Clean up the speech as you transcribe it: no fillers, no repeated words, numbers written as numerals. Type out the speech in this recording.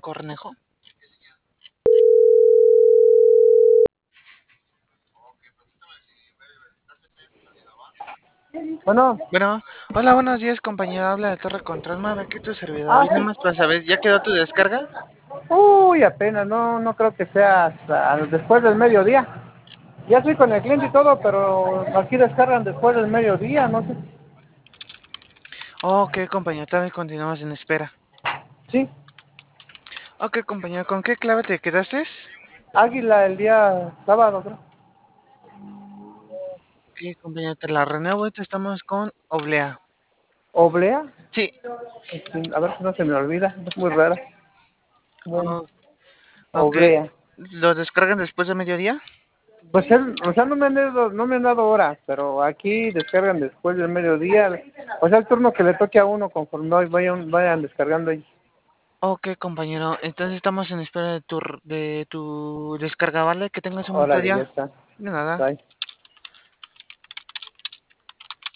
Cornejo. Bueno, Bueno, hola, buenos días, compañero. Habla de Torre Control. Aquí tu servidor. ah, Vine sí. más para saber, ¿ya quedó tu descarga? Uy, apenas, no creo que sea hasta después del mediodía. Ya estoy con el cliente y todo, pero aquí descargan después del mediodía, no sé. Ok, compañero, tal vez continuamos en espera. Sí, Ok, compañero, ¿con qué clave te quedaste? Águila el día sábado, creo. Ok, compañero, te la renuevo. Ahorita estamos con Oblea. ¿Oblea? Sí. A ver si no se me olvida, es muy rara. Bueno, Oh, ok. Oblea. ¿Lo descargan después de mediodía? Pues o sea, no me han dado horas, pero aquí descargan después del mediodía. O sea, el turno que le toque a uno conforme vayan descargando ellos. Ok, compañero. Entonces estamos en espera de tu descarga, ¿vale? Que tengas un bonito Órale, ya día. está. De nada. Bye.